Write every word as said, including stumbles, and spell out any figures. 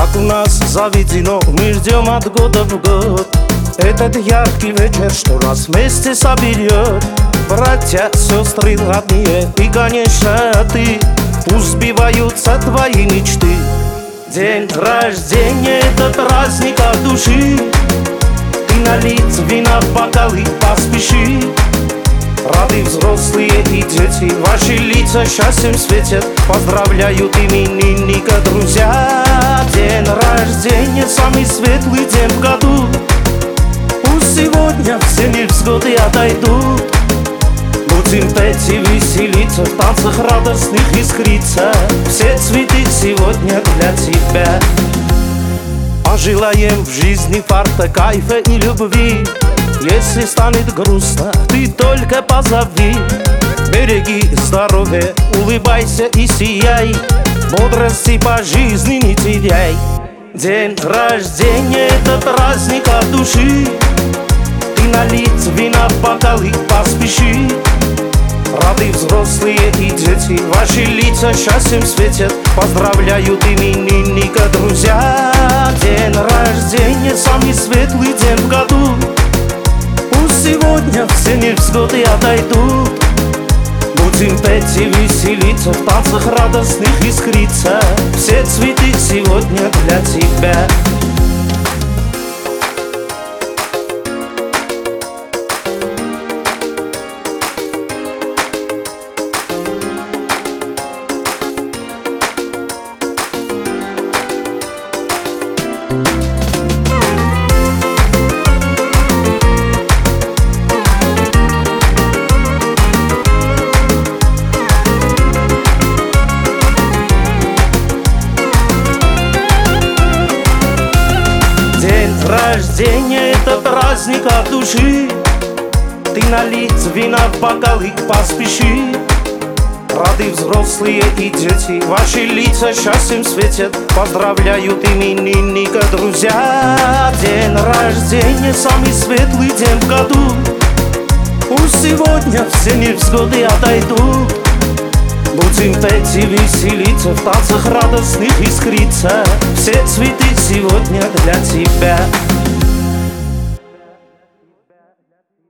Как у нас заведено, мы ждем от года в год этот яркий вечер, что нас вместе соберет. Братья, сестры родные и, конечно, ты. Пусть сбиваются твои мечты. День рождения — это праздник от души. Ты налить вина в бокалы поспеши. Рады взрослые и дети, ваши лица счастьем светят. Поздравляют именинника друзья. День рождения — самый светлый день в году. Пусть сегодня все невзгоды отойдут. Будем петь и веселиться, в танцах радостных искриться. Все цветы сегодня для тебя. Пожелаем в жизни фарта, кайфа и любви. Если станет грустно, ты только позови. Береги здоровье, улыбайся и сияй. Бодрости по жизни не теряй. День рождения — это праздник от души. Ты налить вина в бокалы поспеши. Рады взрослые и дети, ваши лица счастьем светят. Поздравляют именинника друзья. День рождения — самый светлый день в году. Пусть сегодня все невзгоды отойдут. Будем петь и веселиться, в танцах радостных искриться. Все цветы сегодня для тебя. День рождения — это праздник от души. Ты налить вина в бокалы поспеши. Рады взрослые и дети, ваши лица счастьем светят. Поздравляют именинника друзья. День рождения — самый светлый день в году. Пусть сегодня все невзгоды отойдут. Будем петь и веселиться, в танцах радостных искриться. Все цветы сегодня для тебя.